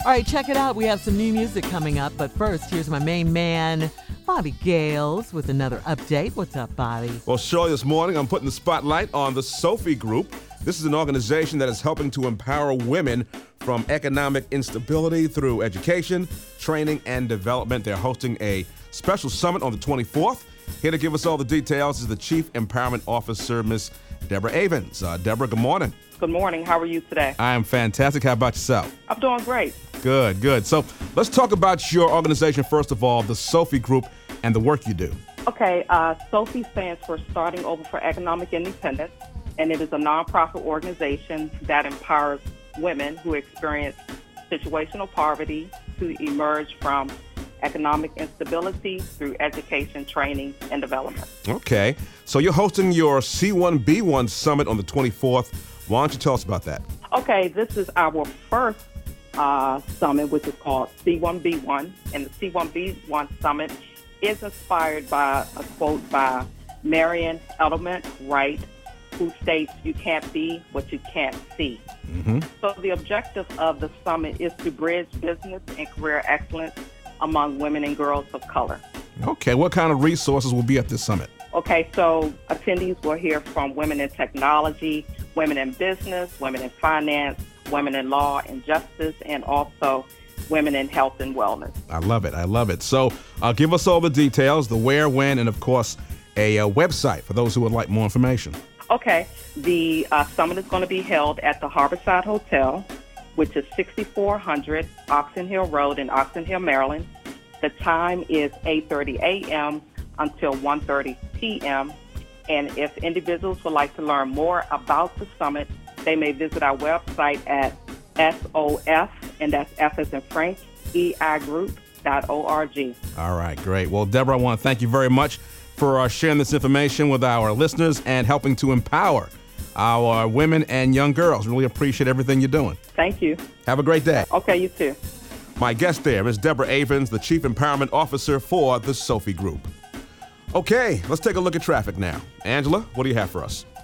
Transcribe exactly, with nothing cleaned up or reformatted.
All right, check it out. We have some new music coming up. But first, here's my main man, Bobby Gales, with another update. What's up, Bobby? Well, Shirley, this morning I'm putting the spotlight on the Sophie Group. This is an organization that is helping to empower women from economic instability through education, training, and development. They're hosting a special summit on the twenty-fourth. Here to give us all the details is the Chief Empowerment Officer, Miss Deborah Avens. Uh, Deborah, good morning. Good morning. How are you today? I am fantastic. How about yourself? I'm doing great. Good, good. So let's talk about your organization, first of all, the Sophie Group, and the work you do. Okay, uh, Sophie stands for Starting Over for Economic Independence, and it is a nonprofit organization that empowers women who experience situational poverty to emerge from economic instability through education, training, and development. Okay, so you're hosting your C one B one Summit on the twenty-fourth. Why don't you tell us about that? Okay, this is our first uh, summit, which is called C one B one, and the C one B one Summit is inspired by a quote by Marian Edelman Wright, who states, "You can't be what you can't see." Mm-hmm. So the objective of the summit is to bridge business and career excellence among women and girls of color. Okay, what kind of resources will be at this summit? Okay, so attendees will hear from women in technology, women in business, women in finance, women in law and justice, and also women in health and wellness. I love it. I love it. So uh, give us all the details, the where, when, and of course, a uh, website for those who would like more information. Okay, the uh, summit is going to be held at the Harborside Hotel, which is sixty-four hundred Oxon Hill Road in Oxon Hill, Maryland. The time is eight thirty a.m. until one thirty p.m. And if individuals would like to learn more about the summit, they may visit our website at S O F, and that's F as in Frank, E I group dot org. All right, great. Well, Deborah, I want to thank you very much for uh, sharing this information with our listeners and helping to empower our women and young girls. Really appreciate everything you're doing. Thank you. Have a great day. Okay, you too. My guest there is Deborah Avens, the Chief Empowerment Officer for the Sophie Group. Okay, let's take a look at traffic now. Angela, what do you have for us?